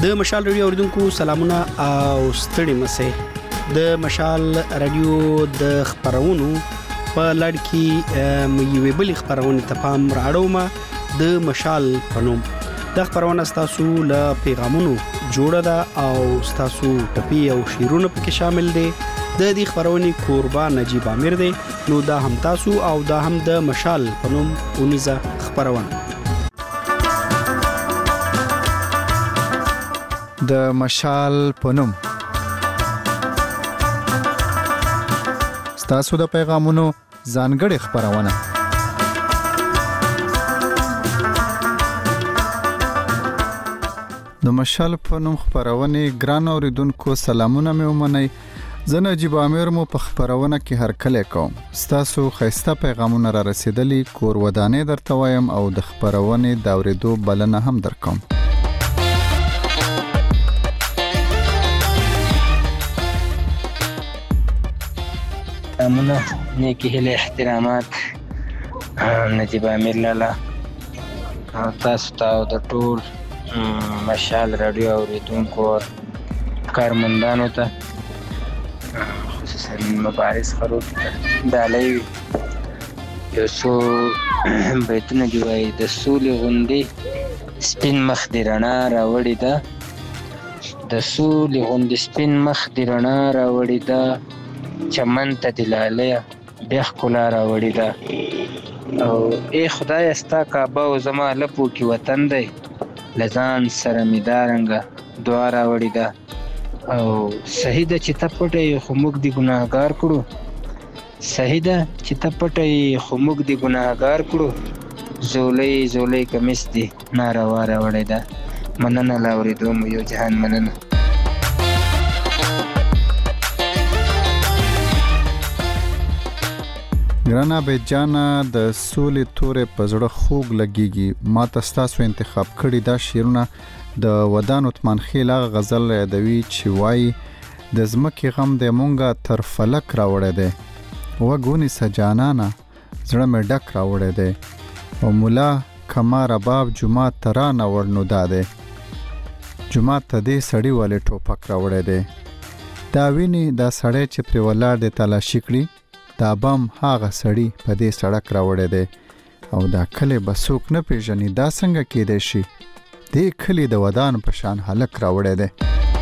د مشال رادیو اوریدونکو سلامونه او ستړي مسه د مشال رادیو د خبرونو په لړ کې یوې بلې خبرونه ته پام راړوم د مشال پنوم د خبرونه تاسو له پیغامونو جوړه ده او تاسو ټپي او شیرونه پکې شامل دي د دې خبرونه قربان نجیب امیر دی نو دا هم تاسو او دا هم د مشال پنوم اونیزه خبرونه د مشال پنوم ستاسو د پیغامونو ځانګړي خبرونه د مشال پنوم خبرونه ګران اوریدونکو سلامونه مې ومنئ زه نجیب امیر مو په خبرونه کې هر کله کوم ستاسو خیسته پیغامونه را رسیدلی کور ودانې درته وایم او د خبرونه د اوریدو بلنه هم درکوم امونه نیکی هله احترامات نجیب امیر لالا تاسو ته د ټول مشال رادیو اوریدونکو کارمندانو ته خصوصا مبارز خروج دالای یو څو بیتونه دی وای د سولې غوندې سپین مخ دی رڼا راوړې ده د سولې غوندې سپین مخ دی رڼا راوړې ده چمن ته دلاله بیا ښکلا راوړې ده او ای خدای ستا کعبه او زما لپو کې وطن دی لزان سره می دارنګه دعا راوړې ده او صحیح ده چې ته پټې خو موږ دی ګناهګار کړو صحیح ده چې ته پټې خو موږ دی ګناهګار کړو زولې زولې کمیس دی ناروا راوړې ده مننه لا اورېدو مو یو جهان مننه ګرانه بیت جانا د سولې تورې په زړه خوږ لګيږي ما تاسو انتخاب کړی دا شیرونه د ودان عثمان خیل غزل یادوي چې وای د زمکه غم د مونږه تر فلک راوړې ده وګونی سجانانا زړه مې ډک راوړې ده او مولا کما رباب جمعه ترانه ورنو داده جمعه ته دې سړی والے ټوپک راوړې ده دا ویني دا سړی چې پر ولاړ د تلاشي کړی دا بم هاغه سړی په دې سړک راوړې ده او دا کله بسوک نه پیژني دا څنګه کېدای شي دې کلی د ودان په شان هلک راوړې ده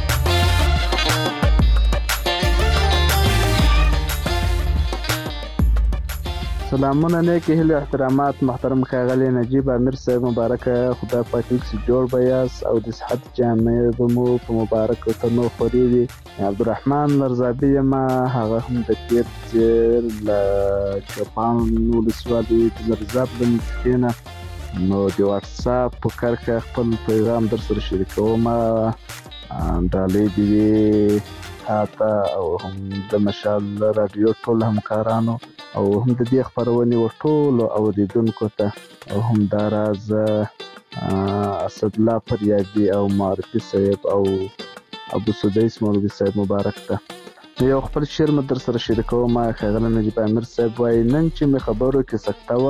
سلامونه نیکی هیله احترامات محترم ښاغلی نجیب امیر صاحب مبارکه خدای پاک چې جوړ بیاس او د صحت جامع بمو په مبارک تنو خوري وي عبدالرحمن لرزابي ما هغه هم د تیر تیر ل چپان نو لسوالي لرزاب د متکینه نو د واتس اپ په کرکه خپل پیغام در سره شریکوم ډالې دی تاته او هم د مشال رادیو ټول همکارانو او هم د دې خبرونه ورټول اوریدونکو ته او هم دا راز اسد الله فریادي او معرفي صاحب او ابو سدیس مولوی صاحب مبارک ته یو خپل شعر مدر سره شریکوم ښاغلی نجیب امیر صاحب وای نن چې می خبرو کې سکته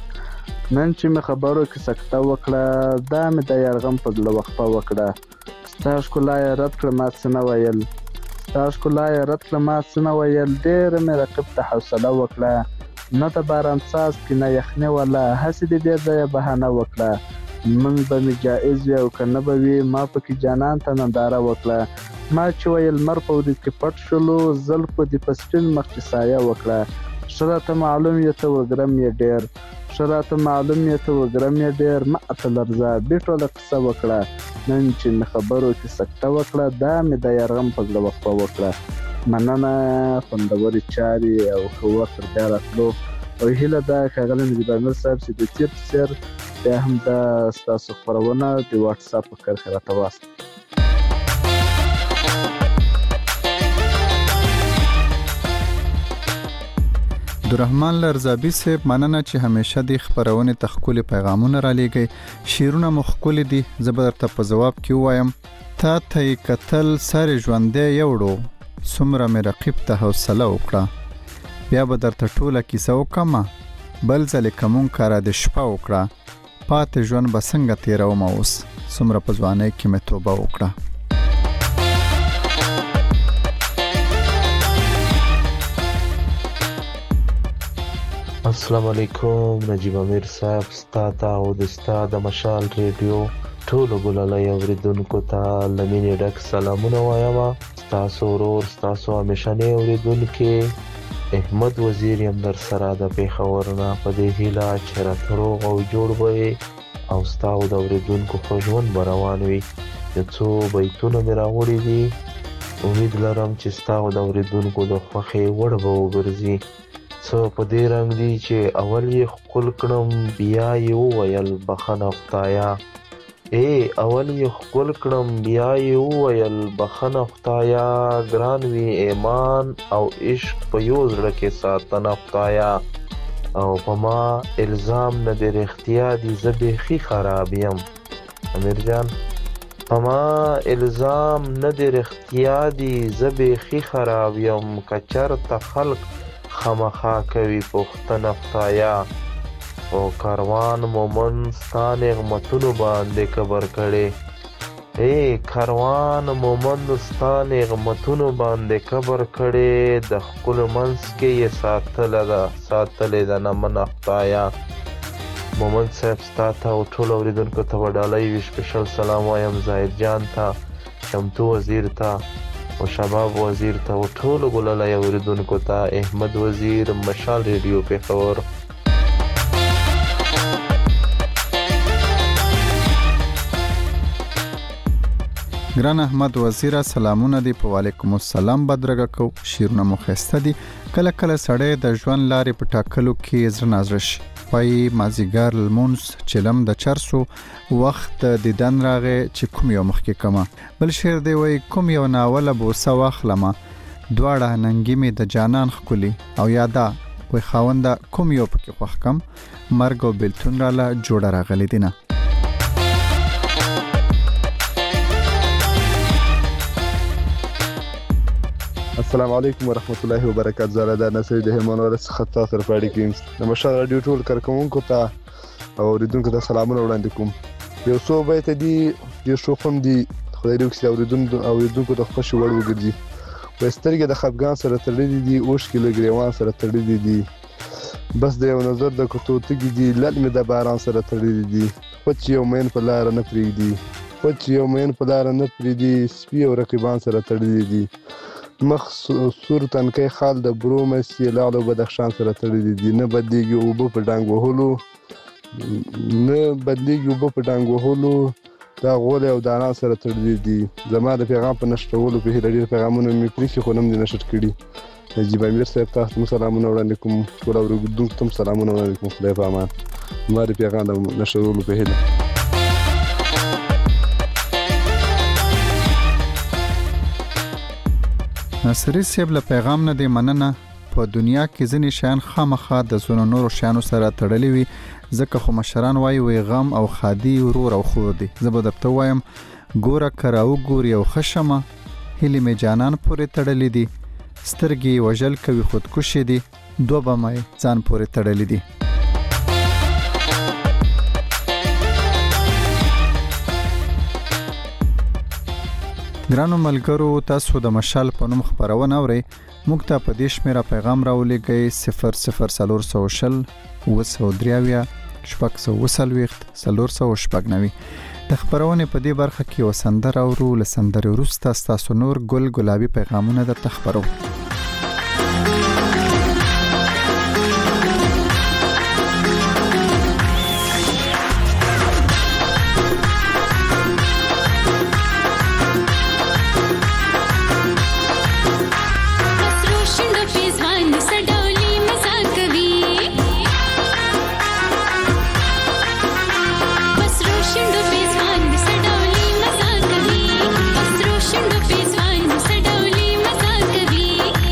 وکړه دا مې د یارغم په زړه وقفه وکړه ستا ښکلا یې رد کړه ما څه نه ویل ډېره مې رقیب ته حوصله وکړه نه د باران څاڅکي نه یخني ولا هسې د دې ځایه بهانه وکړه موږ به مې جایز وي او که نه به وي ما پکې جانان ته ننداره وکړه ما چې ویل مر په ورید کې پټ شولو زلفو دې په سپین مخ کې سایه وکړه ښه راته معلوم یې ته وګرم یې ډېر ما ته لرزابي ټوله قصه وکړه نن چې مې خبرو کې سکته وکړه دا مې د یرغم په زړه وقفه وکړه مننه خوندورې چارې او ښه وخت تر بیا راتلو او هیله ده ښاغلی نجیب امیر صاحب چې د تیر په څېر بیا هم دا ستاسو خپرونه د واټس اپ په کرښه راته واستوئ عبدالرحمن لرزابي صاحب مننه چې همیشه د خبرونه تخکول پیغامونه را لېږي شیرونه مخکول دي زبرته په جواب کې وایم تا ته قتل سر ژوندې یوړو سمره مې رقیب ته حوصله وکړه بیا به درته ټوله کیسه وکم بل ځل کوم کار د شپه وکړه پات ژوند به څنګه تیروم اوس څومره په ځوانۍ کې مې توبه وکړه. السلام علیکم. نجیب امیر صاحب ستاته او د استاد مشال ریډیو ټولو ګلالۍ اوریدونکو ته لمینې ډک سلامونه وایم. ستاسو ورور ستاسو همیشنی اوریدونکي احمد وزیر یم در سره د پېښور نه په دې هیله چې راته روغ او جوړ به او ستاسو د اوریدونکو ښه ژوند به روان وي. یو څو بیتونه مې راوړي دي، امید لرم چې ستاسو د اوریدونکو د خوښې وړ به وګرځي. څه په دې رنګ دي چې اول یې ښکل کړم بیا یې وویل بخښنه خدایه. اول یې ښکل کړم بیا یې وویل بخښنه خدایه. ګران وي ایمان او عشق په یو زړه کې ساتنه خدایه. او په ما الزام نه دی رښتیا دي زه بیخي خراب یم. امیر جان په ما الزام نه دی رښتیا دي زه بیخي خراب یم. که چېرته خلک خامخا کوي پوښتنه خدایه. او کاروان مومن ستا نعمتونو باندې کبر کړي. کاروان مومن ستا نعمتونو باندې کبر کړي. د ښکلو منځ کې یې ساتلې ده نه منه خدایه. مومن صاحب ستا ته او ټولو اورېدونکو ته به ډالۍ وي سپیشل سلام وایم. زاهد جان ته، شمتو وزیر ته او شباب وزیر ته او ټولو ګلالۍ اوریدونکو ته. احمد وزیر، مشال ریډیو، پېښور. ګران احمد وزیر سلامونه دی. په وعلیکم السلام بدرګه کو. شیرونه مو خسته دي. کله کله سړی د ژوند لارې په ټاکلو کې زړه نازړه شي. پای مازیګر لمونځ چلم د چرسو وخت د دیدن راغې چې کوم یو مخکې کما. بل شعر دی وای کوم یو ناوله بوسه واخلمه دواړه ننګي می د جانان خکلی او یادا وای خاونده کوم یو پکې خوښ کم مرګ او بلتون راله جوړه راغلی دینه. السلام علیکم ورحمت الله وبرکاته. زه د نصر د هرمنور څخه تاسو سره پاتې کیم. د مشال رادیو ټول کارکونکو ته او اوریدونکو ته سلامونه وړاندې کوم. یو څو بیت دي ډیر شوخم دي، خدای دې وکړي اوریدونکو ته خوشي وړ وګرځي. وسترګې د خپګان سره تړلې دي، اوښکې له ګریوان سره تړلې دي. بس د یو نظر د کوتوتګي دي، لړ مې د باران سره تړلې دي. خو چې یو مین په لار نه پریږدي، سپي او رقیبان سره تړلې دي. مخ سور تنکي خال د برومس یې لاړو بدخشان سره تړلې دي. نه بدلیږي اوبه په ډانګ وهلو دا غول او دانان سره تړلې دي. زما د پیغام په نشټولو په هیله ډېر پیغامونه مې پریښي خو نم دې نشر کړي. نجیب امیر صاحب تاسو سلامونه وړاندې کوم. ټول اوریدونکو ته سلامونه وړاندې کوم. خدای په امان. زما د پیغام د نشرولو په هیله. ناصری صاحب له پیغام نه دی مننه. په دنیا کې ځینې شیان خامخا د زونو نورو شیانو سره تړلي وي، ځکه خو مشران وایي غم او خادي ورور او خور دی. زه به درته وایم ګوره که راوګورې او ښه شمه، هیلې مې جانان پورې تړلي دي، سترګې وژل کوي خودکشي دي، دوه بمه یې ځان پورې تړلي دي. ګرانو ملګرو، تاسو د مشال په نوم خبرونه اورئ. موږ ته په دې شمیره پیغام راولېږئ 00400 203 490. د خبرونه په دې برخه کې وسندره اورو. لسندره وروسته تاسو نور ګل ګلابي پیغامونه درته خبرو. Peace,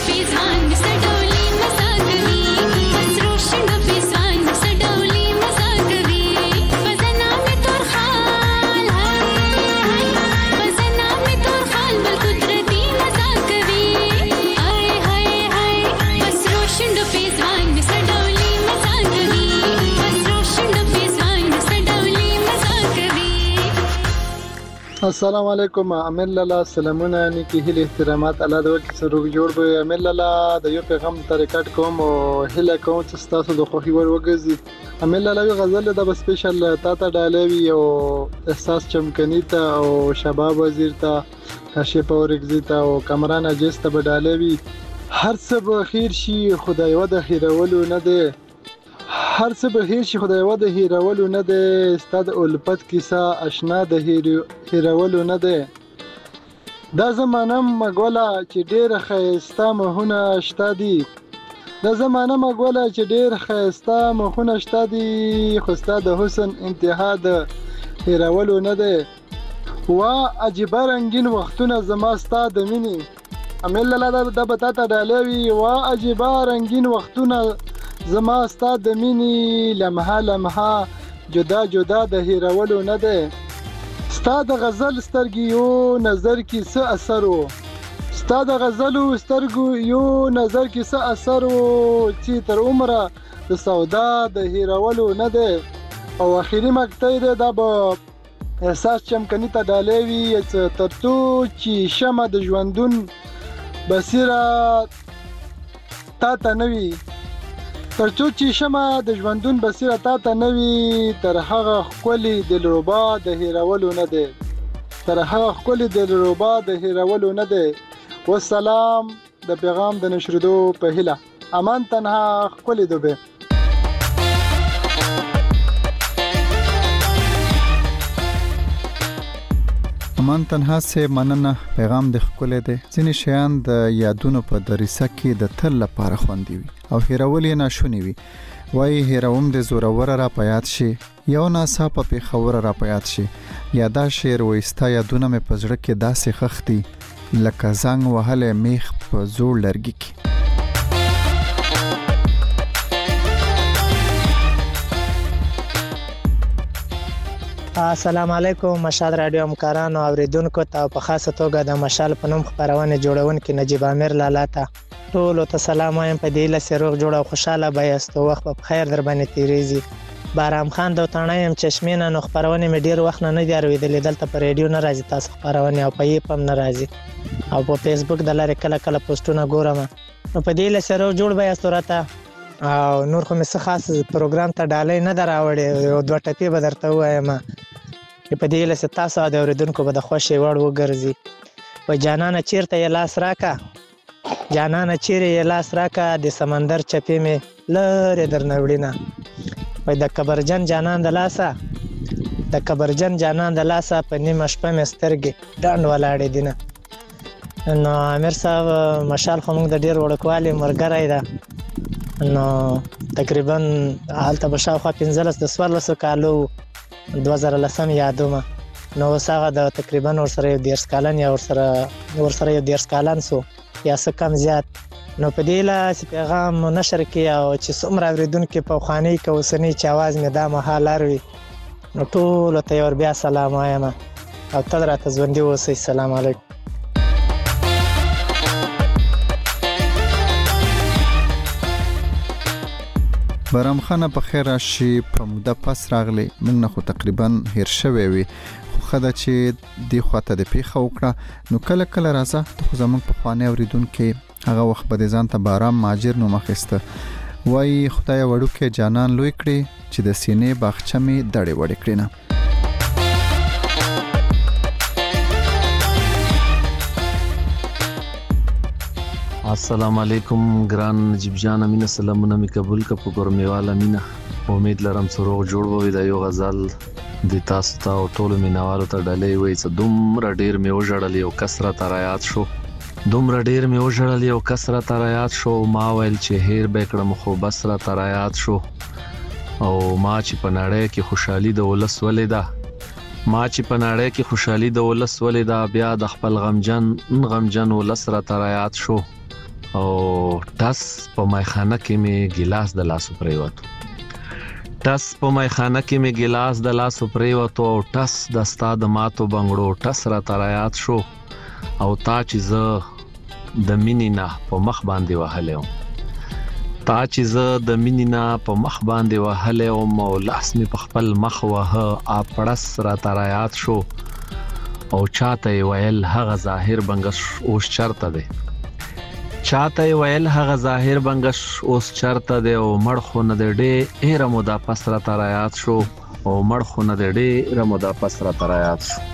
السلام علیکم امیر لالا سلامونه نیکی هیله احترامات الله د ورکی سره جوړ به امیر لالا د یو پیغام طریقټ کوم او هیله کوم چې تاسو د خوخي ور وګزي امیر لالا غزل د سپیشل تا ته ډالوي او احساس چمکنی ته او شباب وزیر ته کاشف اورګزی ته او کامران اجز ته بدالوي هر څه به خیر شي خدای و د هیرولو نه دی هر څه به هیر شي خدای و د هیرولو نه دی ستاد الفت کیسه آشنا د هیرولو نه دی دا زمانه مګولا چې ډیر خیستا مهونه شته دي دا زمانه مګولا چې ډیر خیستا مهونه شته دي خو ستاد حسن انتها د هیرولو نه دی وا عجیب رنگین وختونه زما ستاد مینی امیل لاله د بتا ته ډالوي وا عجیب رنگین وختونه زما ستاد د مینی لمحه لمحه جدا جدا د هیرولو نه ده ستاد غزل سترګي یو نظر کی څه اثر وو ستاد غزل سترګو یو نظر کی څه اثر وو چې تر عمره د سودا د هیرولو نه ده او اخیری مقطع ده د احساس چمکنی ته ډالوي چې ترڅو چې شمه د ژوندون بصیره تا ته نوي ترڅو چې شمه د ژوندون بصیره تا ته نوي تر هغه خولي دلربا د هیرولو نه دی تر هغه خولي دلربا د هیرولو نه دی والسلام د پیغام د نشردو په هیله امان تنها خولي دوبه امان تنها سه مننه پیغام د خپل دی ځینې شیان د یادونو په دریسه کې د تل لپاره خوندي وي او هیرول یې ناشونی وي وای هیروم د زورور را پیات شي یو ناڅاپه په خبره را پیات شي یادا شعر وستا یادونه مې پزړه کې داسې خختي لکه زنګ وهله میخ په زور لرګي کې السلام علیکم مشال رادیو همکارانو اوریدونکو ته په خاصه توګه د مشال په نوم خبرونه جوړونکي نجیب امیر لالا ته ټول ته سلام وایم په دې لسه روغ جوړ او خوشاله بایست وخت په خیر در باندې تیریږي بارام خان د تڼایم چشمینه نو خبرونه مې ډیر وخت نه دی اورېدلې دلته په رادیو نه راځي تاسو خبرونه او په یې پم نه راځي او په فیسبوک د لارې کله کله پوسټونه ګورم نو په دې لسه روغ جوړ بایست راته او نور خو مې خاص پروګرام ته ډالې نه دراوړې او دوه ټپې به درته وایم په دې لسه تاسو د اوریدونکو به د خوشي وړ وګرځي په جانانه چیرته یې لاس راکا جانانه چیرې یې لاس راکا د سمندر چپې مې لره درنوړینا په د کبرجن جانان د لاسه د کبرجن جانان د لاسه په نیمه شپه مې سترګې ډاند ولاړې دینه نو امیر صاحب مشال خو موږ د ډیر وړکوالي مرګرای ده نو تقریبا حالته بشاوخوا 15 د 14 کالو 2010 یادومه نو وسغه د تقریبا ورسره 10 کالن یا ورسره 10 کالن سو یا څه کم زیات نو په دې لاس پیغام نشر کی او چې څومره اوریدونکو په خواني کې وسنی چې आवाज مې دا محال وي نو ټول ته ور بیا سلام وایم او تل راته ژوندۍ اوسئ السلام علیکم برام خانه په خیر راشي په موده پس راغلی موږ نه خو تقریبا هیر شوی وي خو خدای چې دی خواته د پیخه وکړه نو کله کله راځه ته خو زموږ په خوانه اوریدونکو هغه وخت به ځان ته بارام ماجر نو مخسته وای خدای وړوکه جانان لوی کړي چې د سینې باغچه می دړې وړې کړي نه السلام علیکم ګران نجیب جان امینه سلامونه می قبول ک په ګرمیواله مینا امید لرم سروغ جوړ ووي د یو غزل د تاسو ته او ټول مینوالو ته ډلې وای چې دومره ډیر می وژړل یو کثرت رايات شو دومره ډیر می وژړل یو کثرت رايات شو ما ویل چې هیر بکړم خو بس را رايات شو او ما چې په نړۍ کې خوشحالي د ولس ولیدا ما چې په نړۍ کې خوشحالي د ولس ولیدا بیا د خپل غمجن ولس را رايات شو او ټس په مایخانه کې می ګلاس د لاسو پریوتو ټس په مایخانه کې می ګلاس د لاسو پریوتو او ټس د استاد ماتو بنگړو ټس را ترایات شو او تا چې زه د مینینا په مخ باندې وهلم تا چې زه د مینینا په مخ باندې وهلم او لاس می په خپل مخ وه اپړس را ترایات شو او چاته ویل هغه ظاهر بنگش اوس چرته دی چاته ویل هغه ظاهر بنگش اوس چرته دی او مړ خو نه دی ډېر مودا پس را ترایات شو او مړ خو نه دی ډېر مودا پس را ترایات شو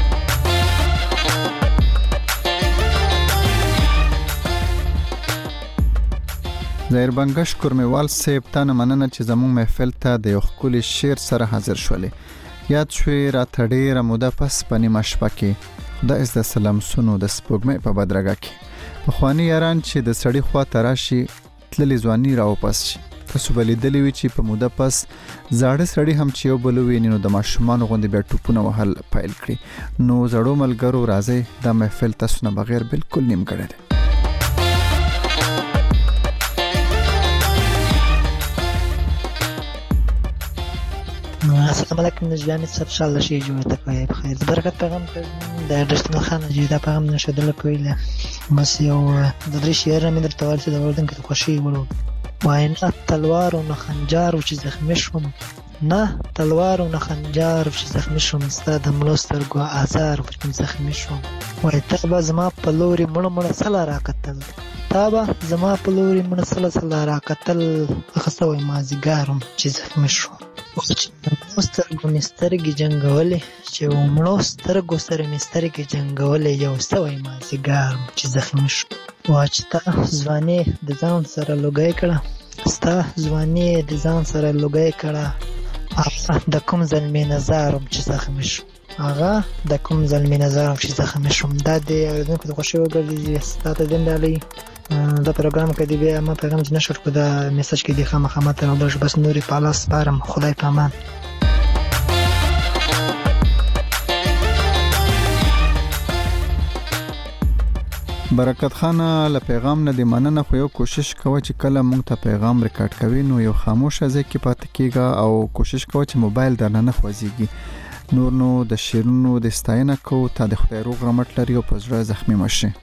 ظاهر بنگش کورمیوال صاحب ته مننه چې زموږ محفل ته د یو خولي شعر سره حاضر شولې یاد شوي را تډېره موده پس په نیمه شپه کې خدای د سلام سونو د سپوږمۍ په بدرګه کې پخواني یاران چې د سړی خوا تراشي تللی ځواني راوپس شي تاسو به لیدلی وي چې په موده پس زاړه سړی هم چې یو بل وویني نو د ماشومانو غوندې بیا ټوپونه وهل پیل کړي نو زړو ملګرو راځئ دا محفل تاسو نه بغیر بالکل نیمګړی دی السلام علیکم نجوانی صاحب شاء شي جوړه کوي بخیر برکت پیغام د درشتن خان جیدا پیغام نشدل کویله بس یو د درې شعر مې درته ورته د وردن کې خوشي ولو واینا تلوار او خنجر چې زخمی شوم نه تلوار او خنجر چې زخمی شوم ستاد ملوستر گو آثار چې زخمی شوم وای ته زما په لوري مړ سلا راکتل تابه زما په لوري مړ سلا راکتل خصوي مازیګارم چې زخمی شوم سترګو مسترګي جنگولې چې ومړو سترګو سره مسترګي جنگولې یو سوي مازیګار چې زخمی شو واچتا ځواني د ځان سره لوګي کړه ستا ځواني د ځان سره لوګي کړه د کوم ظلمي نظرم چې زخمی شو هغه د کوم ظلمي نظرم چې زخمی شوم دا د اوریدونکو د خوشي وګرځي ستاسو دندالي دا پروګرام کې دی بیا ما پیغام نشر کو دا میسج کې دی خامخا ته راوړل بس نوري پالاس پارم خدای پامان برکت خان له پیغام نه دی مننه خو یو کوشش کوه چې کله مونږ ته پیغام ریکارډ کوي نو یو خاموشه ځای کې پاتې کیږي او کوشش کوه چې موبایل درنه نه خوځيږي نور نو د شیرونو د ستاینه کو ته د خدای روغ رحمت لري او په زړه زخمی مشه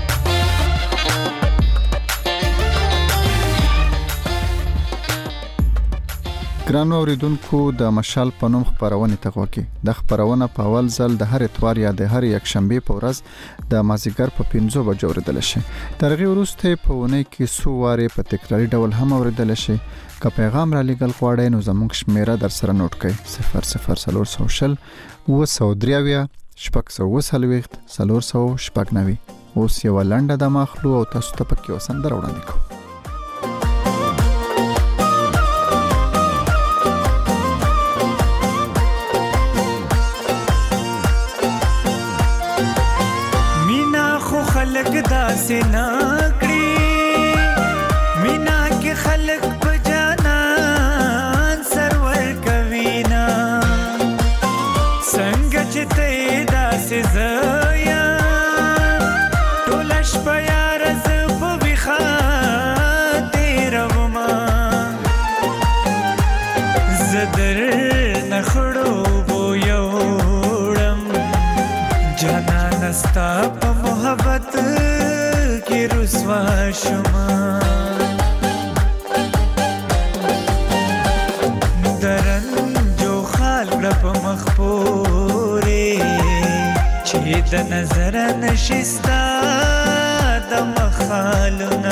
ګرانو اوریدونکو د مشال په نوم خبرونه تغوکي د خبرونه په اول ځل د هر اتوار یا د هر یک شنبه په ورځ د مازیګر په 5 بجو اوریدل شي ترغه ورسته په ونه کې سو واره په تکراری ډول هم اوریدل شي که پیغام را لګل غواړئ نو زموږ شمیره در سره نوٹ کړئ 00 سوشل و 103 شپږ 140 399 اوس یو لنډه د مخلو او تاسو ته پکې وسندر وړاندې کوم خلق داسې ناکړي مینا کې خلق په جانان سرور کوي نا څنګه چې ته داسې زیا ټولش په یار ز په وخا تیرو ما زدر نخړو بو یوړم جانا نستا محبت کی رسوا شما درن جو خال رب مخپوره چې د نظر نشستا د مخالنا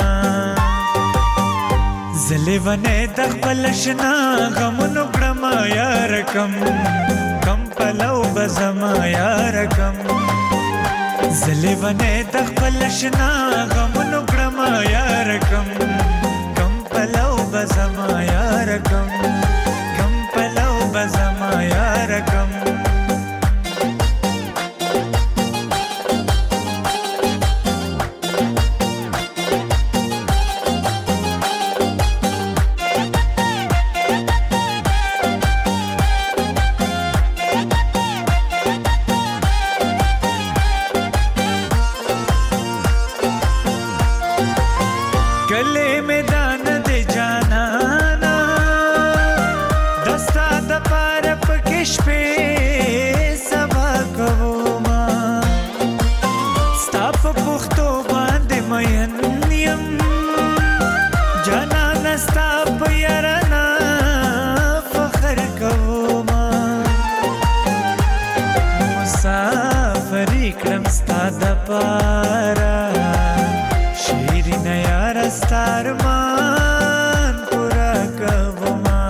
زلیونه د خپل شنا غمونو کړم یار کم پلو بزما یار کم زلیونه د خپل شنا غمونو کړم یار کم پلو بزما یار کم پلو بزما یار کم ستارمان پورا کوما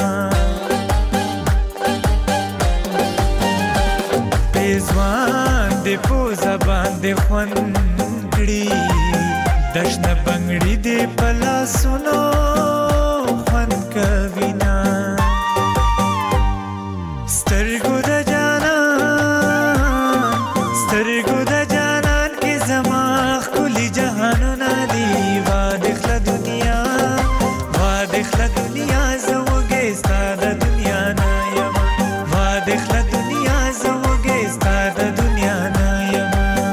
پیزوان دی پوزا باندې خوندړي دشنه بنگړي دی پلا سنو خوند کوینا سترګو د جانان کې زما خولي جهانونه دی وادخله دنیا زوګې ستاد دنیا نه یم وادخله دنیا زوګې ستاد دنیا نه یم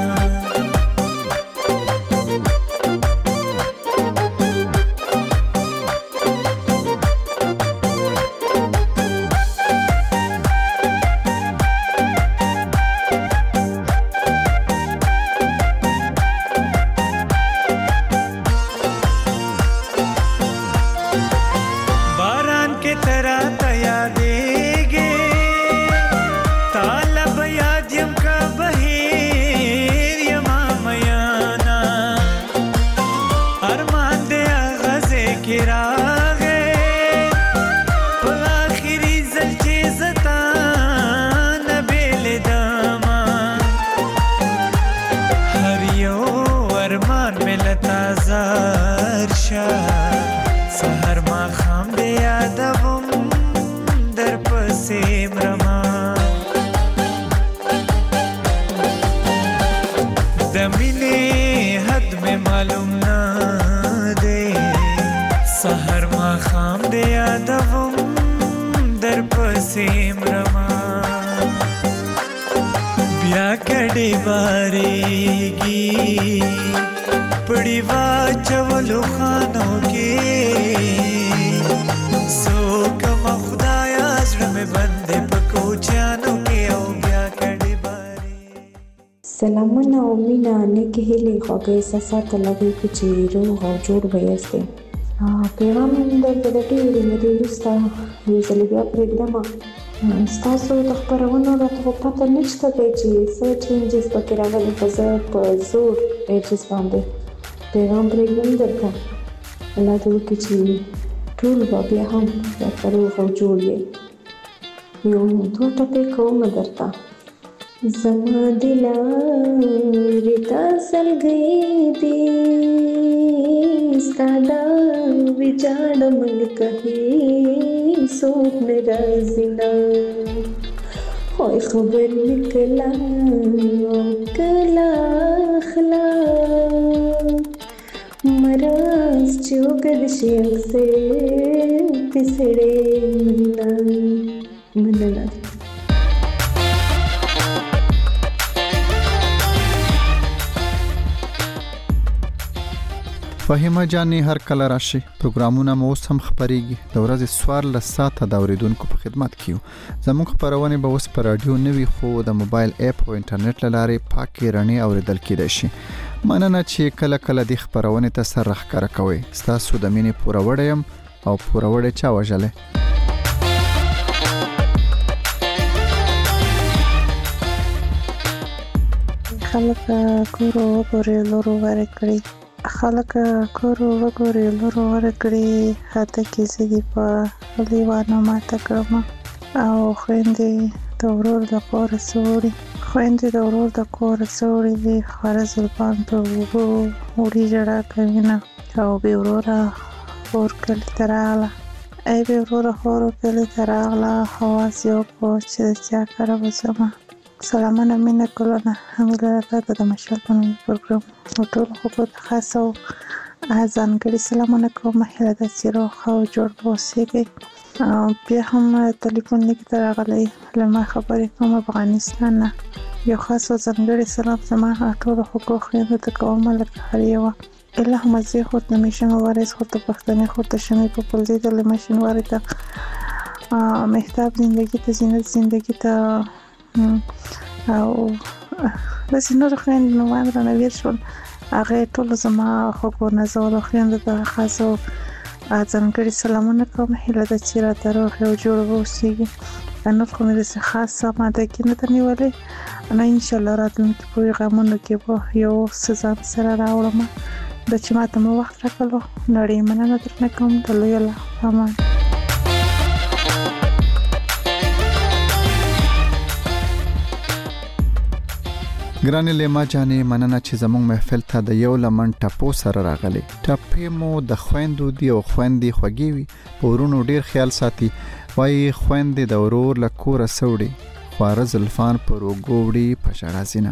سحر ما خام دی یادوم در پسې مرما د مینې حد مې معلوم نه دی سحر ما خام دی یادوم در پسې مرما بیا کډې بارېږي پړی واچولو خانو کې سو کما خدایا زړه مې بندې په کوچانو کې او بیا کډې بارې سلامونه او مینا نیکې هیلې خوږې احساسات لګوي چې روغ او جوړ به یاستئ پیغام درته د ډېرې مودې وروسته یو ځل بیا پرېږدم ستاسو د خپرونو راته خو پته نشته دی چې څه چینجز پکې راغلي خو زه په زور ایجز باندې پیغام پرېږدم درته الله دې وکړي چې ټول به بیا هم درته روغ او جوړ وي یو دوه ټپې کوم درته زما د لارې تا سلګۍ دي ستا دا ویجاړ ملک هېڅوک نه راځي نه خو خبر مې کله اخلا مرز چې وګد شي اکثر تسړې مننه فهیمه جانې هر کله راشي پروګرامونه مو اوس هم خبريږي د ورځې 14 ساعته د اوریدونکو په خدمت کیو زموږ خبرونه به اوس پر رادیو نوي خو د موبایل اپ او انټرنیټ لارې پاکي رڼې اوریدل کیدای شي مننه چې کله کله د خبرونه ته سر راخره کوي ستاسو د مینې پوره وړم او پوره وړ چا وژلې خلک کورو وګوري لورو ورکړي خلک کورو وګوري لورو ورکړي هته کې زدي په لیوانو ماته کړم او خويندې د ورور د کور سوري خويندې د ورور د کور سوري وی خرز البان په وګو وړي جړه کوي نه او به ورورا اور کله تراله ای به ورورا اور کله تراله حواس یو کو چې چا کار وسمه سلامونه مینه کولونه همغه راته د مشال په پروګرام ټول خو په خاصو ځانګړي سلامونه کوم هله د سیرو خو جوړ اوسېږي بیا هم ټلیفون لیک ته راغلی لمه خبرې کوم افغانستان نه یو خاص ځانګړي سلام زما ټول حقوق خدمت کوم لکه هر یو الله مزه خو د میشن وارث خو ته پښتنې خو ته شمه په پلدې د میشن وارث مهتاب زندگی ته زینت زندگی ته او بس نور خويند نو باندې نویر شول هغه ټول زما خو کو نزول خويند د خاصو ځانګړي سلامونه کوم هله د چیرې تر یو جوړ وسیږي نو کومه د خاصه ماده کې نه تنیولې انا ان شاء الله راتلونکي پیغامونو کې به یو سزا سره راوړم د چې ماته مو وخت راکړو نړۍ مننه درنه کوم د لوی الله امان. ګرانې لیما جانې مننه چې زموږ محفل ته د یو لمن ټپو سره راغلی. ټپې مو د خويندو دی او خويندې خوږې وي، پورونو ډیر خیال ساتي. وایي خويندې د ورور له کوره سوړي، خواره زلفان پر وګوړي په شړازینه.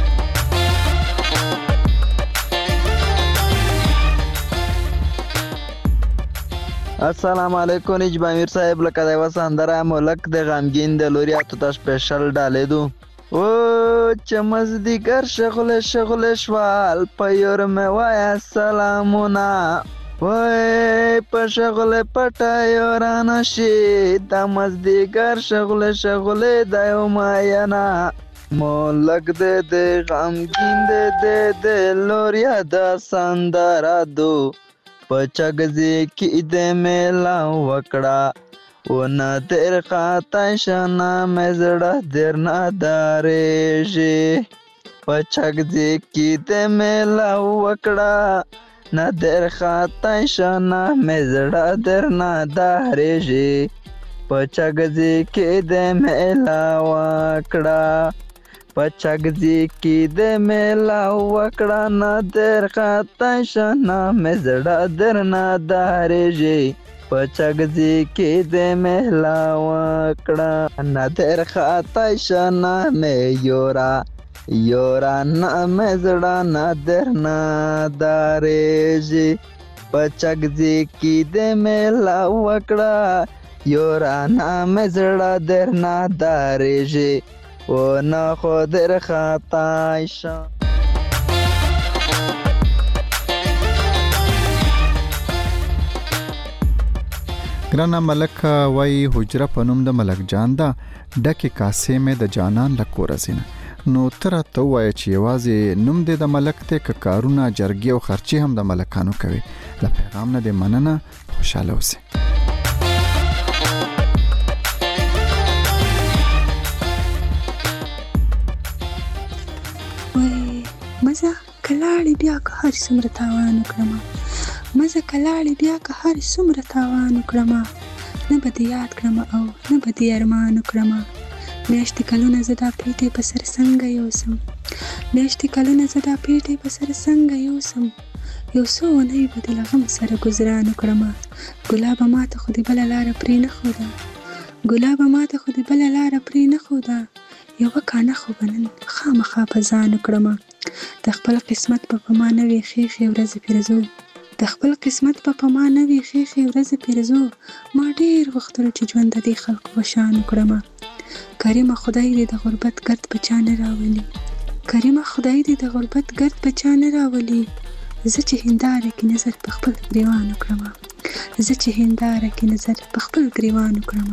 السلام علیکم نجیب امیر صاحب، لکه د یوه سندره ملک د غمګین د لوریاتو ته سپیشل ډالې دو. او چې مازدیګر شغله شوال په یور مې وایه سلامونه، وای په شغله پټه یورانه شي د مازدیګر شغله د یو مایانه. ملک د غمګین د لوریا د سندره دو په چغزي کې د میلا وکړه و نه تر خاطر شنا مزړه درنا دارېږي. په چغزي کې د میلا وکړه نه در خاطر شنا مزړه درنا دارېږي. په چغزي کې د میلا وکړه، په چغزي کې د میلا وکړه نه در خاطر شنا مزړه درنا دارېږي. په چغزي کې د میلا وکړه نه در خاطر شنا مې یورا نه مزړه نه درنا دارېږي. په چغزي کې د میلا وکړه یورا نه مزړه درنا دارېږي و نه خو در خاطر شنا. ګرانه ملک وای حجره په نوم د ملک جان دا ډکه کاسې مې د جانان لکور زینه. نو تر ته وای چې یوازې نوم دې د ملک ته ک کارونه جرګي او خرچي هم د ملکانو کوي. له پیغام نه دې مننه، خوشاله اوسئ. مزه کلاړې بیا که هر څومره تاوان وکړم، مزه کلاړې بیا که هر څومره تاوان وکړم، نه به دې یاد کړم او نه به دې ارمان وکړم. میاشتې کلونه زه دا پیټې په سر څنګه یوسم، میاشتې کلونه زه دا پیټې په سر څنګه یوسم. یو څو اونۍ به دې له غم سره ګزران وکړم. ګلابه ماته خو دې بله لاره پرې نه ښوده، ګلابه ماته خو دې بله لاره پرې نه ښوده. یوه کانه خو به نن خامخا په ځان وکړم. د خپل قسمت په ما نه وي ښېښې ورځې پیرزو، د خپل قسمت په ما نه وي ښېښې ورځې پیرزو. ما ډېر غوښتل چې ژوند د دې خلکو په شان وکړم. کریمه خدای دې د غربت ګرد په چا نه راولي، کریمه خدای دې د غربت ګرد په چا نه راولي. زه چې هنداره کې نظر په خپل ګریوان وکړم، زه چې هنداره کې نظر په خپل ګریوان وکړم.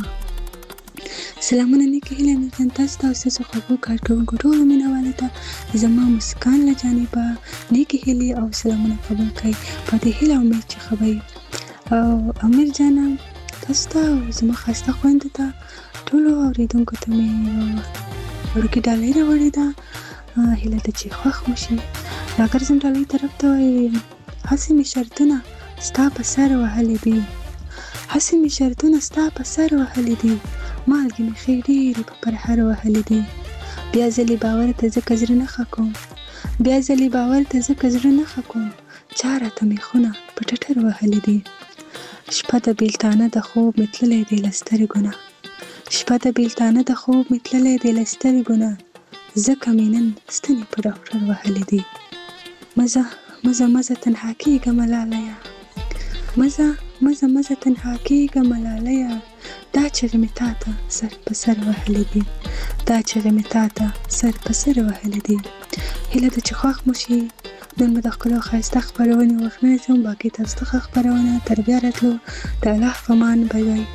سلامونه نیکې هیلې مې ځان تاسو ته او ستاسو خوږو کارکوونکو ټولو مینوالو ته زما مسکان له جانبه نیکې هیلې او سلامونه قبول کړئ. په دې هیله امید چې ښه به وي. او امیر جانم تاسو ته او زما ښایسته خویندو ته ټولو اورېدونکو ته مې وړوکې ډالۍ راوړې ده. هیله ده چې خوښ مو شي. راګرځم ډالۍ طرف ته وایي هسې مې شرطونه ستا په سر وهلې دي، هسې مې شرطونه ستا په سر وهلې دي. مالګې مې ښې ډېرې په پرهر وهلې دي. بیا ځلې باور ته ځکه زړه نه ښه کوم، بیا ځلې باور ته ځکه زړه نه ښه کوم. چا راته میخونه په ټټر وهلې دي. شپه د بیلتانه د خوب مې تللی دی له سترګو نه، شپه د بیلتانه د خوب مې تللی دی له سترګو نه. ځکه مې نن ستنې په ډاکټر وهلې دي. مزه مزه مزه تنها کېږم لالیه، مزه مزه مزه تنها کېږم لالیه. دا چغې مې تا ته سر په سر وهلې دي، دا چغې مې تا ته سر په سر وهلې دي. هیله ده چې خوښ مو شي. نن به د ښکلو ښایسته خپرونې وخت شم. باقي تاسو ته ښه خپرونه تر بیا راتلو. د الله په امان. بای بای.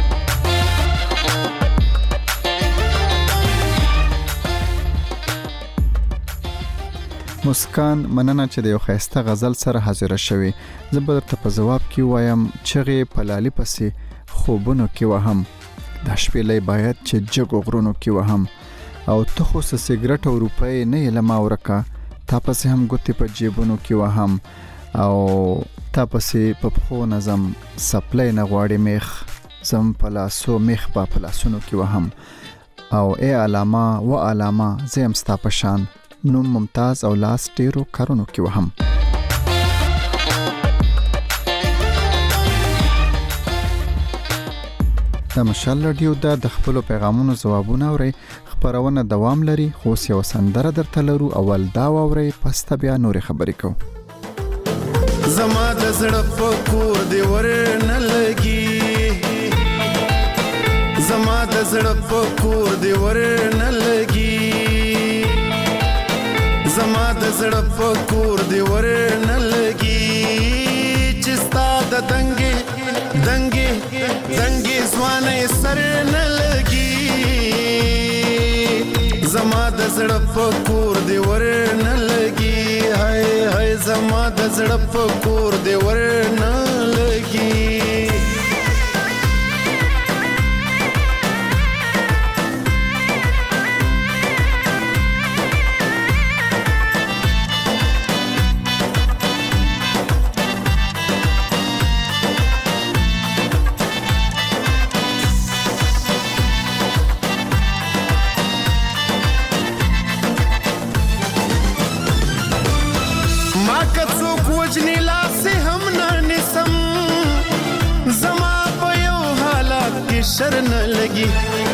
مسکان مننه چې د یو ښایسته غزل سره حاضر شوي. زه به درته په جواب کې وایم چغې په لالي پسې خوبونو کې وهم، دا شپېلۍ باید چې جګو غرونو کې وهم. او ته خو سګرټ او روپۍ نه یې له ما ورکه، تا پسې هم ګوتې په جیبونو کې وهم. او تاسو په خو نظم سپلای نه غواړي میخ زم پلاسو میخ په پلاسونو کې وهم او ای علامه زم ستا پشان نوم ممتاز او لاس ډیرو کارونو کې وهم. د مشال رادیو د خپل پیغامونو جوابونه اوري خبرونه دوام لري خو یو سندره درته لرو اول دا اوري پس ته بیا نور خبرې کو. زما د زړه په کور دی ورنه لګي زما د زړه په کور دی ورنه لګي زما د زړه په کور دی ورنه لګي چې ستا د دنګي ځواني سر نه لګي زما د زړه په کور دی ورنه لګي هاي زما د زړه په کور دی ورنه لګي. شرن لګي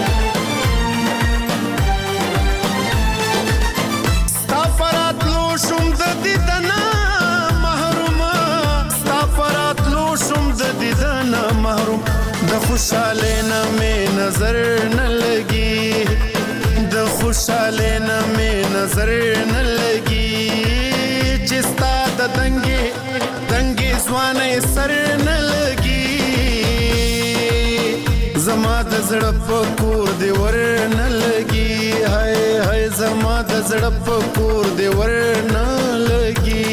استغفرات لو شوم د دیدنا محروم استغفرات لو شوم د دیدنا محروم د خوشاله نه مې نظر نه لګي د خوشاله نه مې نظر نه لګي چې ستا د دنګي ځواني سر نه لګي زما د زړه په کور دی ورنه لګي هاي زما د زړه په کور دی ورنه لګي.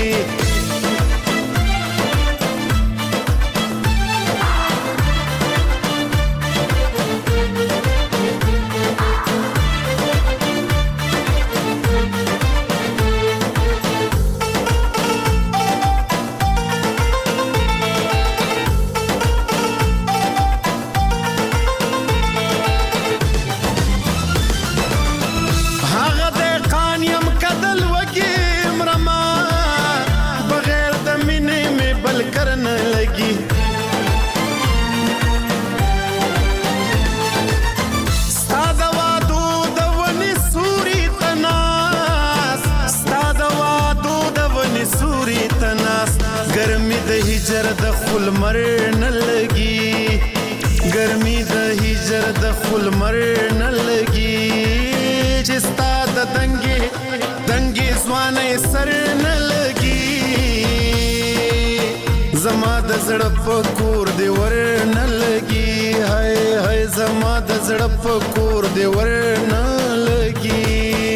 هجر د خل مر نه لګي ګرمي د هجر د خل مر نه لګي چې ستا د دنګي ځواني سر نه لګي زما د زړه په کور دی ورنه لګي هاي زما د زړه په کور دی ورنه لګي.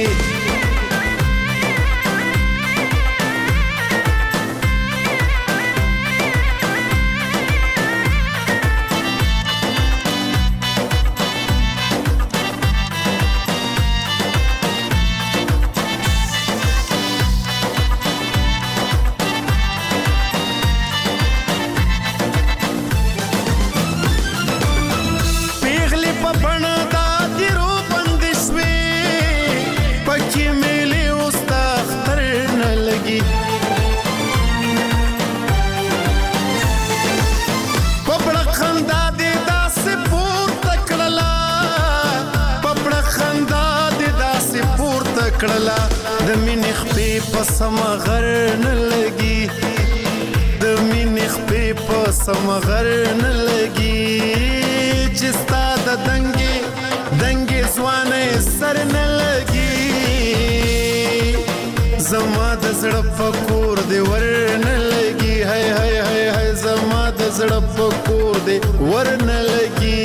کړلا د مینې خپې په سما غر نه لګي د مینې خپې په سما غر نه لګي چې ستا د دنګي ځواني سر نه لګي زما د زړه په کور دی ورنه لګي هاي زما د زړه په کور دی ورنه لګي.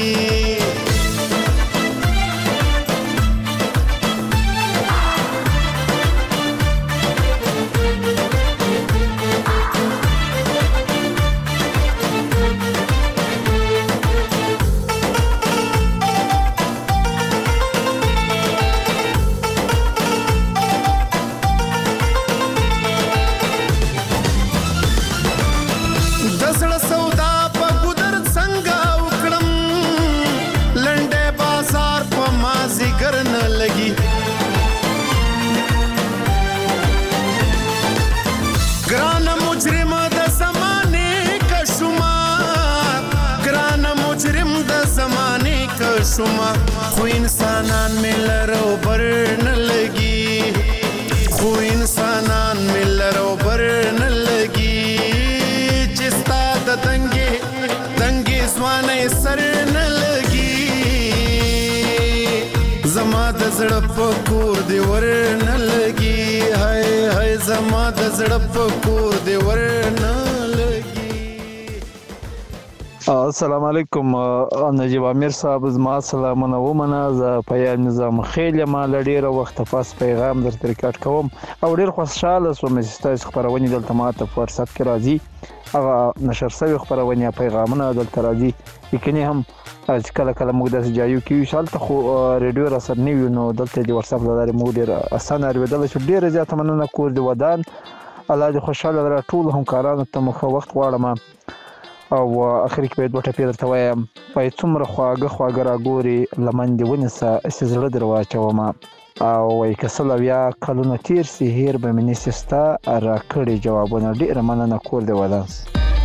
شوما خو انسانان مې لرو بر نه لګي خو انسانان مې لرو بر نه لګي چې ستا د دنګې ځوانۍ سر نه لګي زما د زړه په کور دی ور نه لګي هاي هاي زما د زړه په کور دی ور نه لګي. السلام علیکم نجیب امیر صاحب، زما سلامونه ومنه. زه پیام نظام خیل یم، له ډېره وخته پس پیغام درته ریکارډ کوم او ډېر خوشحاله شوم چې ستاسو خپرونې دلته ماته په واتساپ کې راځي. هغه نشر شوي خپرونې یا پیغامونه دلته راځي، یقیني هم چې کله کله موږ داسې ځایو کې یو هلته خو ریډیو راسره نه وي، نو دلته د واتساپ له لارې موږ ډېر اسانه اورېدلی شو. ډېره زیاته مننه. کور د ودان الله دې خوشحاله لره. ټولو همکارانو ته مو ښه وخت غواړم او اخر کې باید دوه ټپې درته وایم. وایي څومره خواږه راګورې لمن دې ونیسه چې زړه در واچومه، او وایي که څه لویا کلونه تېر سي هېر به مې نیسي ستا راکړې جوابونه. ډېره مننه. کور دې ودان.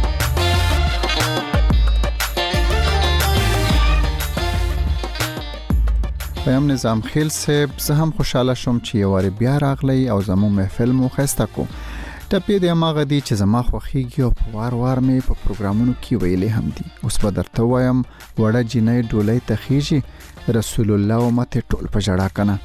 پیام نظام خیل صاحب، زه هم خوشاله شوم چې یو واری بیا راغلی او زموږ محفل مو ښایسته کو. ټپې د هماغه دي چې زما خوښیږي او په وار وار مې په پروګرامونو کې ویلې هم دي. اوس به درته وایم وړه جینۍ ډولۍ ته خیږي رسول الله او مته ټول په ژړا کنه.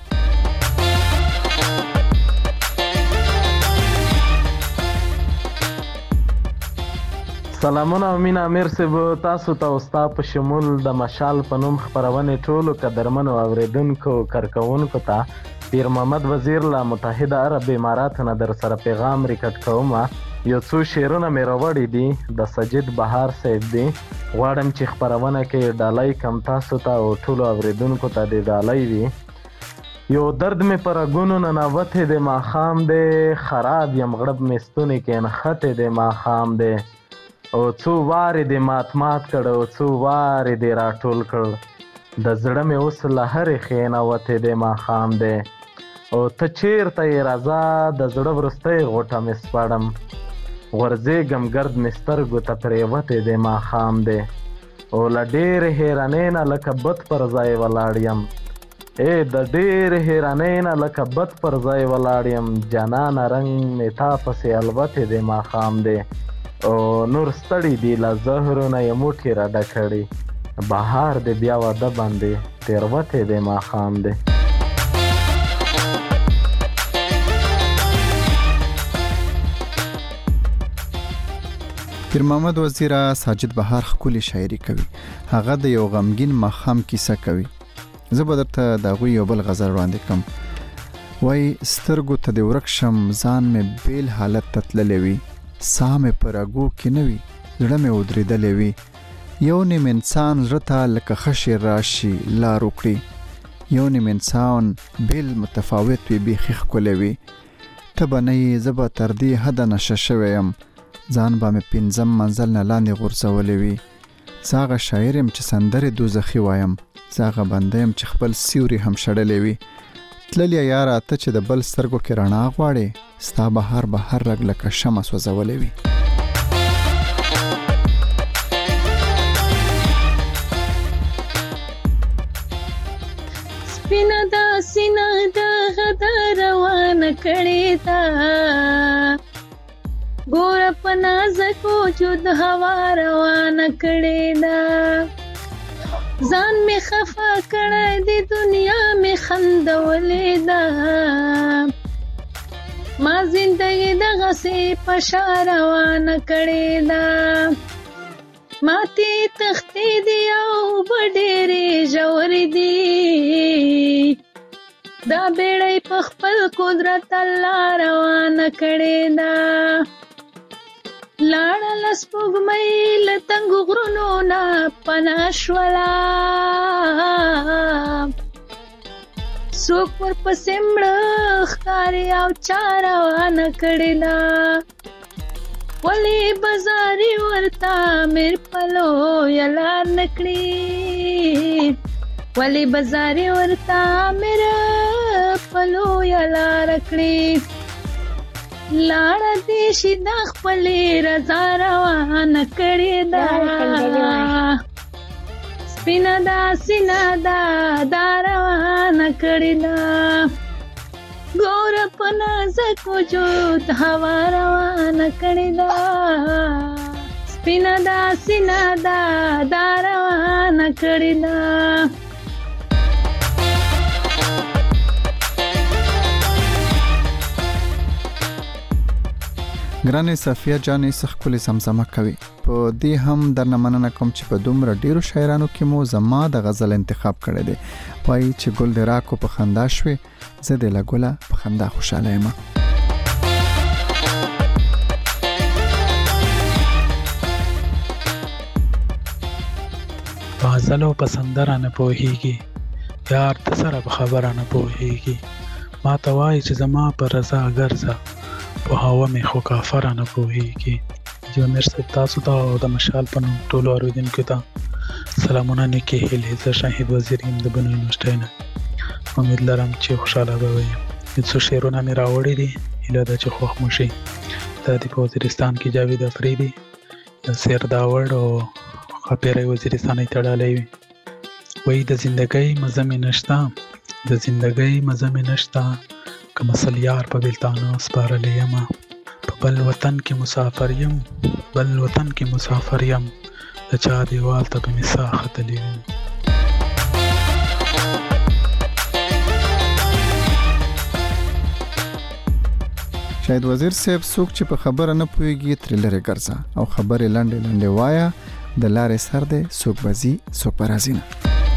سلامونه امین امیر صاحب، تاسو ته ستا په شمول د مشال په نوم خپرونې ټولو قدرمنو اوریدونکو کارکوونکو ته پیر محمد وزیر له متحده عرب اماراتو نه در سره پیغام ریکارډ کوم. یو څو شعرونه مې راوړي دي د سجید بهار صاحب دي. غواړم چې خپرونه کې ډالۍ کم تاسو ته او ټولو اوریدونکو ته د ډالۍ وي. یو درد مې پر غونو ننوتې د ماښام دی، خراب یم غړب مې ستونی کې نښتې د ماښام دی، او څو وارې دې مات کړ او څو وارې دې راټول کړ، د زړه مې اوس له هرې خې نوتې د ماښام دی، او ته چیرته یې راځه د زړه وروستی غوټه مې سپړم، غورځېږم ګرد مې سترګو ته پرېوتې د ماښام دی، او له ډېرې حیرانۍ نه لکه بت پر ځای ولاړ یم، د ډېرې حیرانۍ نه لکه بت پر ځای ولاړ یم، جانانه رنګ مې تا پسې الوتې د ماښام دی، او نور ستړي دي له زهرونه یې موټې را ډکړي، بهار دې بیا واده باندې تېروتې د ماښام دی. پیر محمد وزیر ساجد بهار خولي شاعري کوي. هغه د یو غمگین ماښام کیسه کوي. زه به درته د هغوی یو بل غزل وړاندې کوم. وایي سترګو ته دې ورک شم ځان مې بیل حالت ته تللی وي، ساه مې په رګو کې نه وي زړه مې ودرېدلی وي، یو نیم انسان زړه ته لکه ښه شعر راشي لار وکړي، یو نیم انسان بیل متفاوت وي بیخي ښکلی وي، ته به نه یې زه به تر دې حده نشه شوی یم، ځان به مې پنځم منزل نه لاندې غورځولی وي، زه هغه شاعر یم چې سندرې دوزخي وایم، زه هغه بنده یم چې خپل سیوري هم شړلی وي، تللی یاره ته چې د بل سترګو کې رڼا غواړې، ستا بهار به هر رګ لکه شمع سوځولی وي. سپینه دا سینه دا غدا روانه کړې ده، ګوره په نازکو جود هوا روانه کړې ده، ځان مې خفه کړی د دنیا مې خندولې ده، ما زندګي دغسې په شا روانه کړې ده، ماتې تختې دي او اوبه ډېرې ژورې دي، دا بیړۍ په خپل قدرت الله روانه کړې ده، لاړه له سپوږمۍ له تنګو غرونو نه پناه شوله، څوک ورپسې مړه ښکاري او چا روانه کړې ده، ولې به زارې ورته میر په لویه لار نه کړي، ولې به زارې ورته میر په لویه لاره کړي، لاړه دې شي د خپلې رضا روانه کړې ده، سپینه دا سینه دا روانه کړې ده ګور په نازک وجود هوا روانه کړې ده سپینه دا سینه دا روانه کړې ده ګرانې صفیه جانې سخکلې زمزمه کوي په دې هم درنه مننه کوم چې په دومره ډیرو شاعرانو کې مو زما د غزل انتخاب کړی دی وایي چې ګل د راکو په خندا شوې زه د لګوله په خندا خوشاله یم په غزل او په سندره نه پوهیږي یار د سره په خبره نه پوهیږي ما ته وایي چې زما په رضا ګرځه په هوا مې خو کافر نه پوهیږي جو مرسته تاسو ته او د مشال په نوم ټولو اوریدونکو ته سلامونه نیکې هیلې زه شاهد وزیر یم د بنو یونیورسيټي نه امید لرم چې خوشاله به وئ څو شعرونه مې راوړي دي هیله ده چې خوښ مو شي دا د وزیرستان کې جاوید افریدي سیر داوړ او خپېری وزیرستاني تړلی وي وایي د زندګۍ مزه مې نشته د زندګۍ مزه مې نشته که مسل یار په بلتانو سپارلی یم په بل وطن کې مسافر یم د چا دیوال ته به مې ساه ختلی یم شاید وزیر صاحب څوک چې په خبره نه پوهیږي ترې لرې ګرځه او خبرې لنډې وایه د لارې سر دی څوک به ځي څوک به راځي نه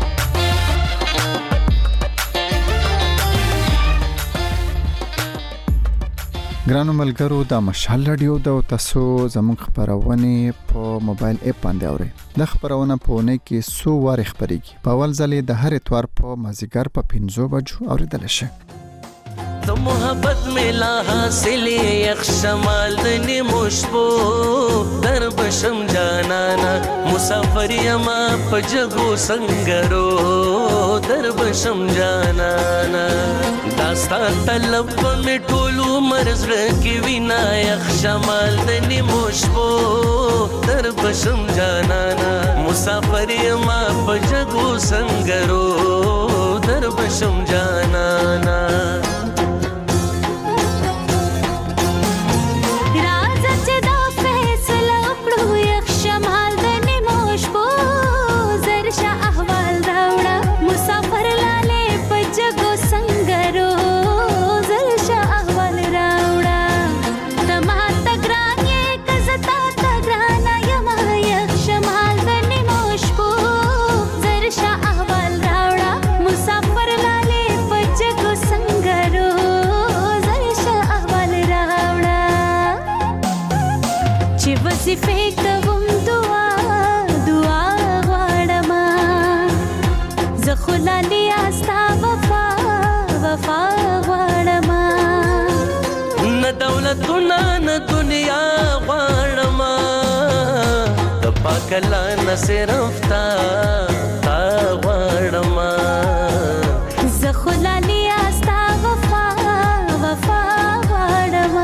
ګرانو ملګرو دا مشال رادیو د تاسو زموږ خبرونه په موبایل اپ باندې اوري د خبرونه په اونۍ کې 100 واره خبريږي په اول ځلې د هر اتوار په مازیګر په 5 بجو اوریدل شي د محبت ملا حاصلې یخ شمال د نیمشپو در بشم جانانا مسافر یما په جګو سنگرو در بشم جانانا داستا طلب په ټولو مرز کې وینا یخ شمال د نیمشپو در بشم جانانا مسافر یما په جګو سنگرو در بشم جانانا کلا نه صرف تا غواړم زه خو لالي استا وفا غواړم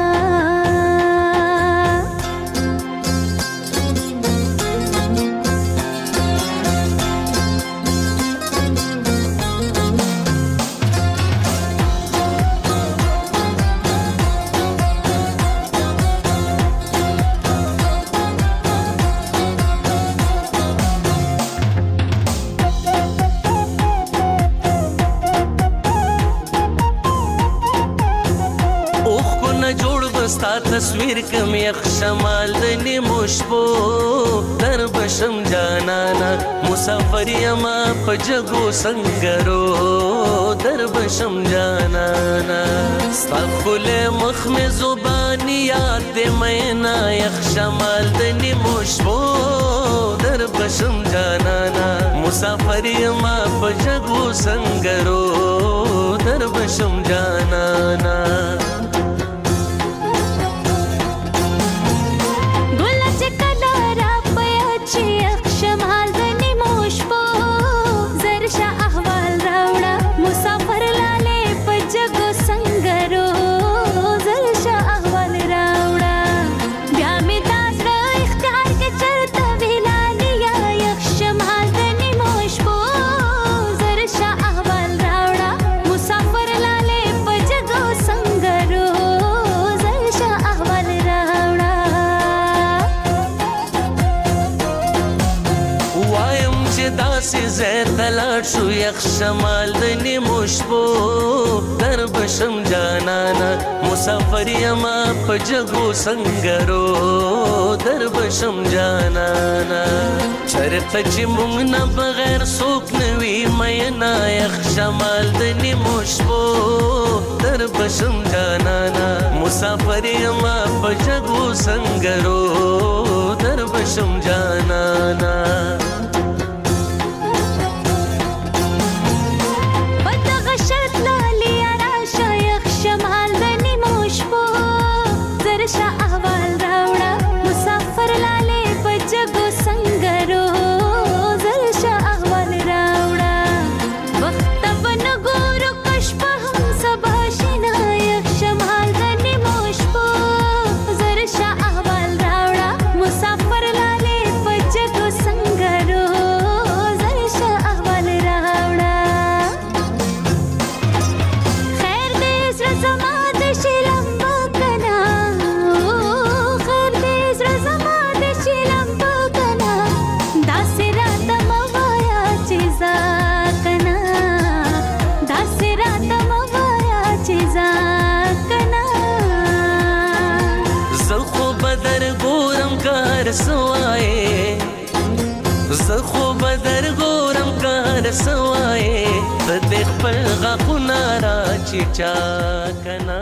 تصویر کم یخ شمال د نیمشپو در بشم جانانا مسافر یما په جګو سنگرو در بشم جانانا ستا خله مخ می زبانی یاد د مینا یخ شمال د نیمشپو در بشم جانانا مسافر یما په جګو سنگرو در بشم جانانا داسې ځای ته لاړ شو یخ شمال د نیمو شپو در بشم جانانا مسافر یما په جګو سنګرو در بشم جانانا چرته چې مونږ نه بغیر څوک نه وي مینا یخ شمال د نیمو شپو در بشم جانانا مسافر یما په جګو سنګرو در بشم جانانا زخو بدر ګورم کار سوای د دې خپل غاخونه را چیچا کنا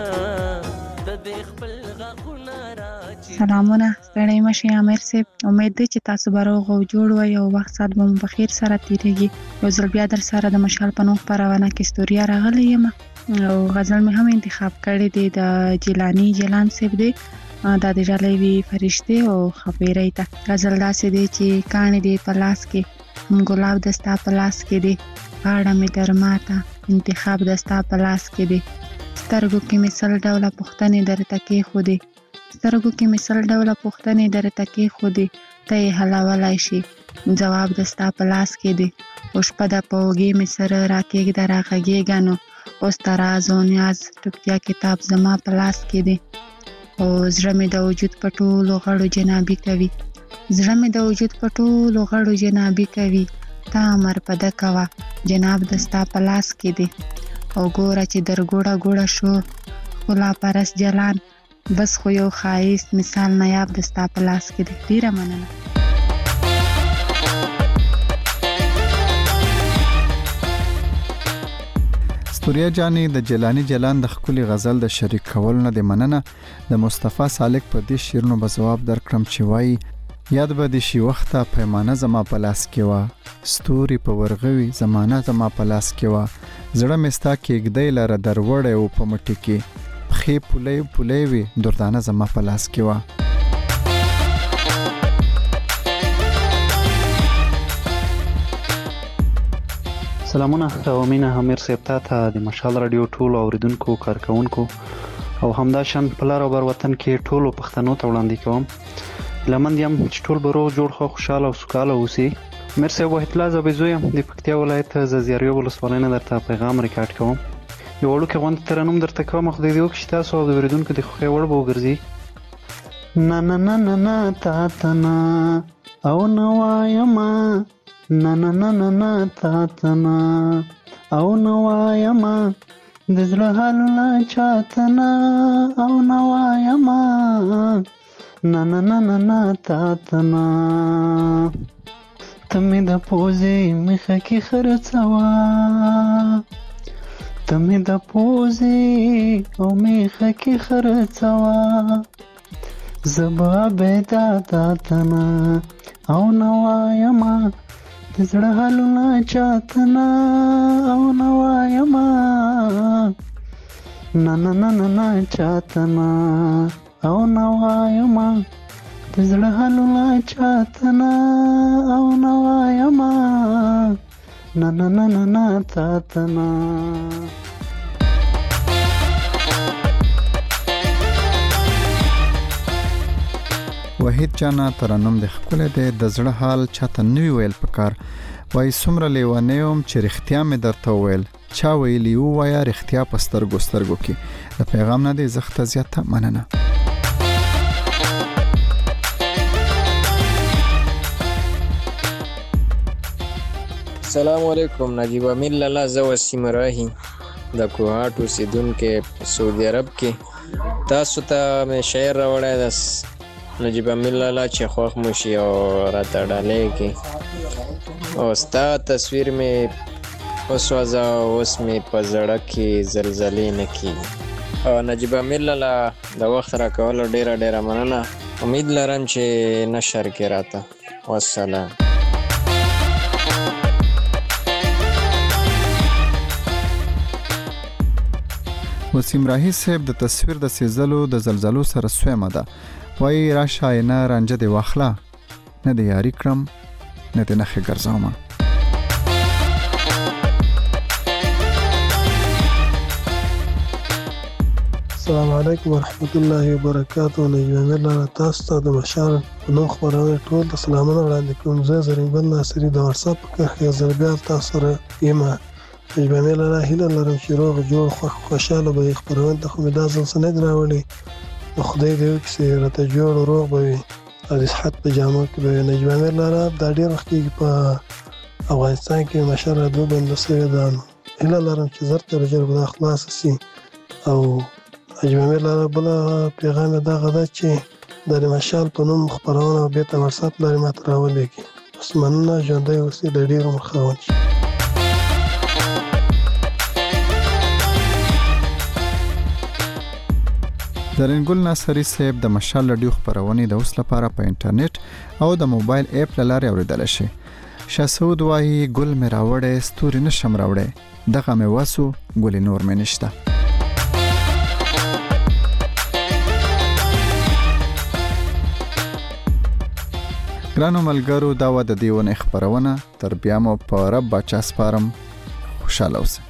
د دې خپل غاخونه را سلامونه ستړی مشه امیر صاحب امید ده چې تاسو به روغ او جوړ وئ او وخت سات به مو بخیر سره تیریږي یو ځل بیا در سره د مشال په نوم خپرونه کې ستوریا راغلی یم او غزل مې هم انتخاب کړی دی د جیلانی جیلان صاحب دی دا د جلوی فرشته او خبرې ته غزل داسې دی چې کانې دی په لاس کې هم ګلاب دستا په لاس کې دی غاړه مې درماته انتخاب دستا په لاس کې دی سترګو کې مثال ډوله پوښتنې درته کې خو دی سترګو کې مثال ډوله پوښتنې درته کې خو دی ته یې حلولای شي جواب دستا په لاس کې دی او شپه د پوګي مې سره راکېږده راغږېږه نو اوس ته راز او نیاز ټوکتیا کتاب زما په لاس کې دی او زړه مې د وجود په ټولو غړو جنابي کوي زړه مې د وجود په ټولو غړو جنابي کوي تا امر په ده کوه جناب دستا په لاس کې دی او ګوره چې در ګوړه ګوړه شو ښکلا پرست جلان بس خو یو ښایست مثال نایاب دستا په لاس کې دی ډېره مننه ستوریا جانې د جیلانی جیلان د خپل غزل د شریک کول نه د مننه د مصطفی سالک په دې شیرونو به جواب درکړم چې وای یاد به د شي وخته پیمانه زما په لاس کې وا ستوري په ورغوي زمانہ زما په لاس کې وا زړه مستا کېږدی لره دروړې او په مټی کې خې پولې پولې وي دردانه زما په لاس کې وا سلامونه مینه امیر صاحب ته د مشال رادیو ټولو اوریدونکو کارکونکو او همدا شان په لار او بر وطن کې ټولو پښتنو ته وړاندې کوم لمن یم چې ټول به روغ جوړ خو خوشاله او سوکاله اوسئ امیر صاحب وحید الله زبیزوی د پکتیا ولایت زیاریو ولسوالۍ نه درته پیغام ریکارډ کوم یو وړوکی غونډه ترنم درته کوم خدای دې وکړي چې تاسو او د اوریدونکو د خوښۍ وړ به وګرځي نه نه نه نه نه تا ته نه او نه وایمه نه نه نه نه نه تا ته نه او نه وایمه د زړه حالونه چاته نه او نه وایمه نه نه نه نه نه تا ته نه ته مې د پوزې مخه کې خرڅوه ته مې د پوزې او مخه کې خرڅوه زه به بېدا تا ته نه او نه وایمه د زړه حالونه چاته نه او نه وایمه نه نه نه نه نه چاته نه او نه وایمه د زړه حالونه چاته نه او نه وایمه نه نه نه نه نه چاته نه وحید جانا ترنم د خپل د زړه حال چاته نوی ویل پکار وای سمره لیوانیوم چې رښتیا مې درته ویل چا ویلی وایا رښتیا پسترګو سترګو کې د پیغام نه د زخت زیاته مننه السلام علیکم. نجیب امیر لالا، زه وسیم راهی د کوهاټ اوسیدونکی سعودي عرب کې. تاسو ته مې شعر راوړی د نجیب امیر لالا چې خوښ مو شي او راته ډالۍ کې. او ستا تصویر مې وسوځه، اوس مې په زړه کې زلزلې نه کېږي. او نجیب امیر لالا د وخت راکولو ډېره ډېره مننه. امید لرم چې نشر کې راته. والسلام. وسیم راهی صاحب د تصویر د سیزلو د زلزلو سره سویمه ده. وای راشه نه رانجه دی واخله، نه دی یاری کړم، نه دی نخې ګرځومه. السلام علیکم ورحمت الله وبرکاته. نجیب امیر لالا، تاسو ته د مشال په نوم خپرونه ټول د سلامونه وړاندې کوم. زه زرین ګل ناصري د واتساپ په کرښه یو ځل بیا تاسو سره یم. نجیب امیر لالا، هیله لرم چې روغ جوړ خوشحاله به خپرونه ته خو مې دا ځل څه نه دي راوړي. خدای دې وکړي چې راته جوړ او روغ به وي او د صحت په جامو کې به وي. نجیب امیر لالا، دا ډېر وخت کېږي په افغانستان کې مشال راډیو بنده سوې ده. هیله لرم چې زر تر ژر به دا خلاصه سي. او نجیب امیر لالا، بله پیغام یې دغه ده چې د مشال په نوم خپرونه بېرته واتساپ لارې ماته راولېږي. بس مننه، ژوندی اوسئ، د ډېر عمر خاوند شي. زرین ګل ناصري صاحب د مشال رادیو خپرونې د اوس لپاره په انټرنیټ او د موبایل اپ له لارې اوریدل شي. شاسود وایي ګل مې راوړی ستوري نشم راوړی، دغه مې وسو ګلې نور مې نشته. ګرانو ملګرو، دا و د دې ونې خپرونه. تر بیا مو په رب باچا سپارم. خوشاله اوسئ.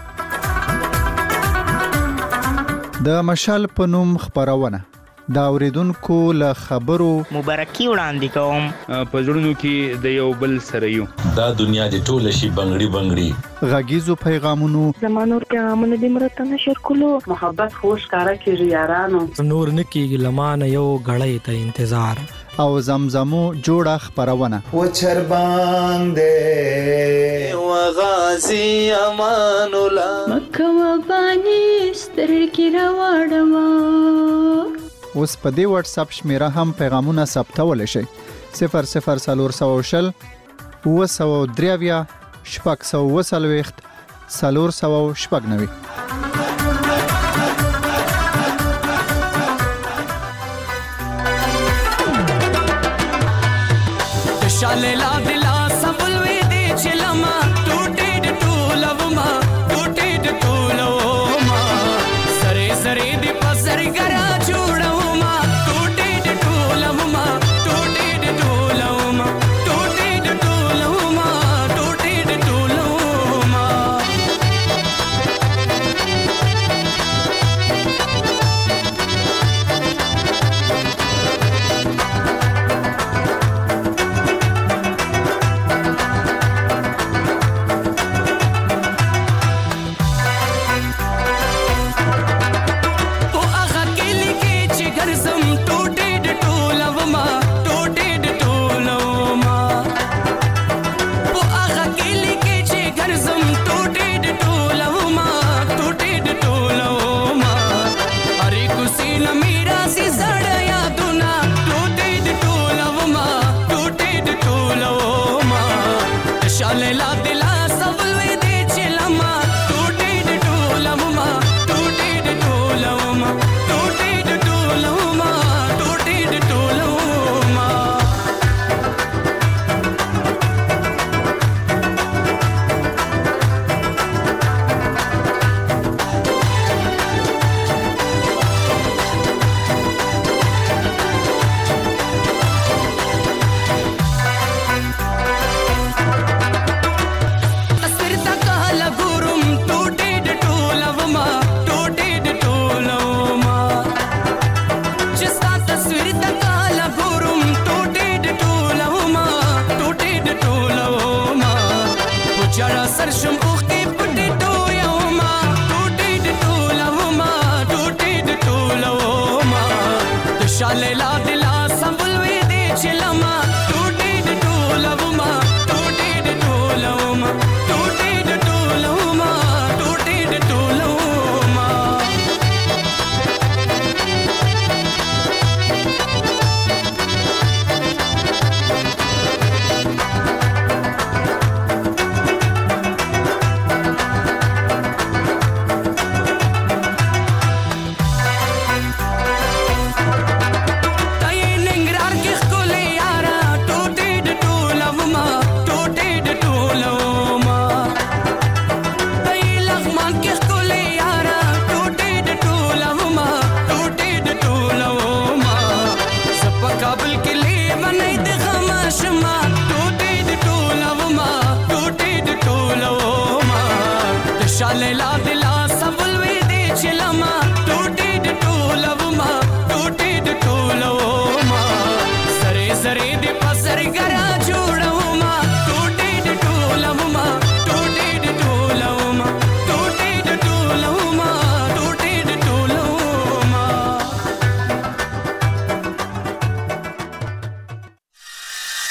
د مشال په نوم خپرونه دا اوریدونکو له خبرو مبارکي وړاندې کوم. په زړونو کې د یو بل سره یو. دا دنیا د ټول شي بنگړي بنگړي. غږیزو پیغامونو زمانور پیغامونه د مرته نشر کولو. محبت خوش کارا کیږي یارانو. نور نکیږي لمانه یو غړې ته انتظار. او زمزمو جوړه خپرونه. و چربان دې و غازی امان الله مکه و بانی سترګې راوړما. اوس په دې واتس اپ شمیره هم پیغامونه ثبتول شي. 00420 903 640 490. شاله لا دلا سبلوي دي چلما ټوټې د ټولوما ټوټې د ټولوما سره سره دې پسر ګرا جوړوما ټوټې د ټولوما ټوټې د ټولوما ټوټې د ټولوما ټوټې د ټولوما. شما ټوټې د ټولوما ټوټې د ټولوما د شالیلا د لاس ولوي دې چلما ټوټې د ټولوما ټوټې د ټولوما سره سره د پسر ګر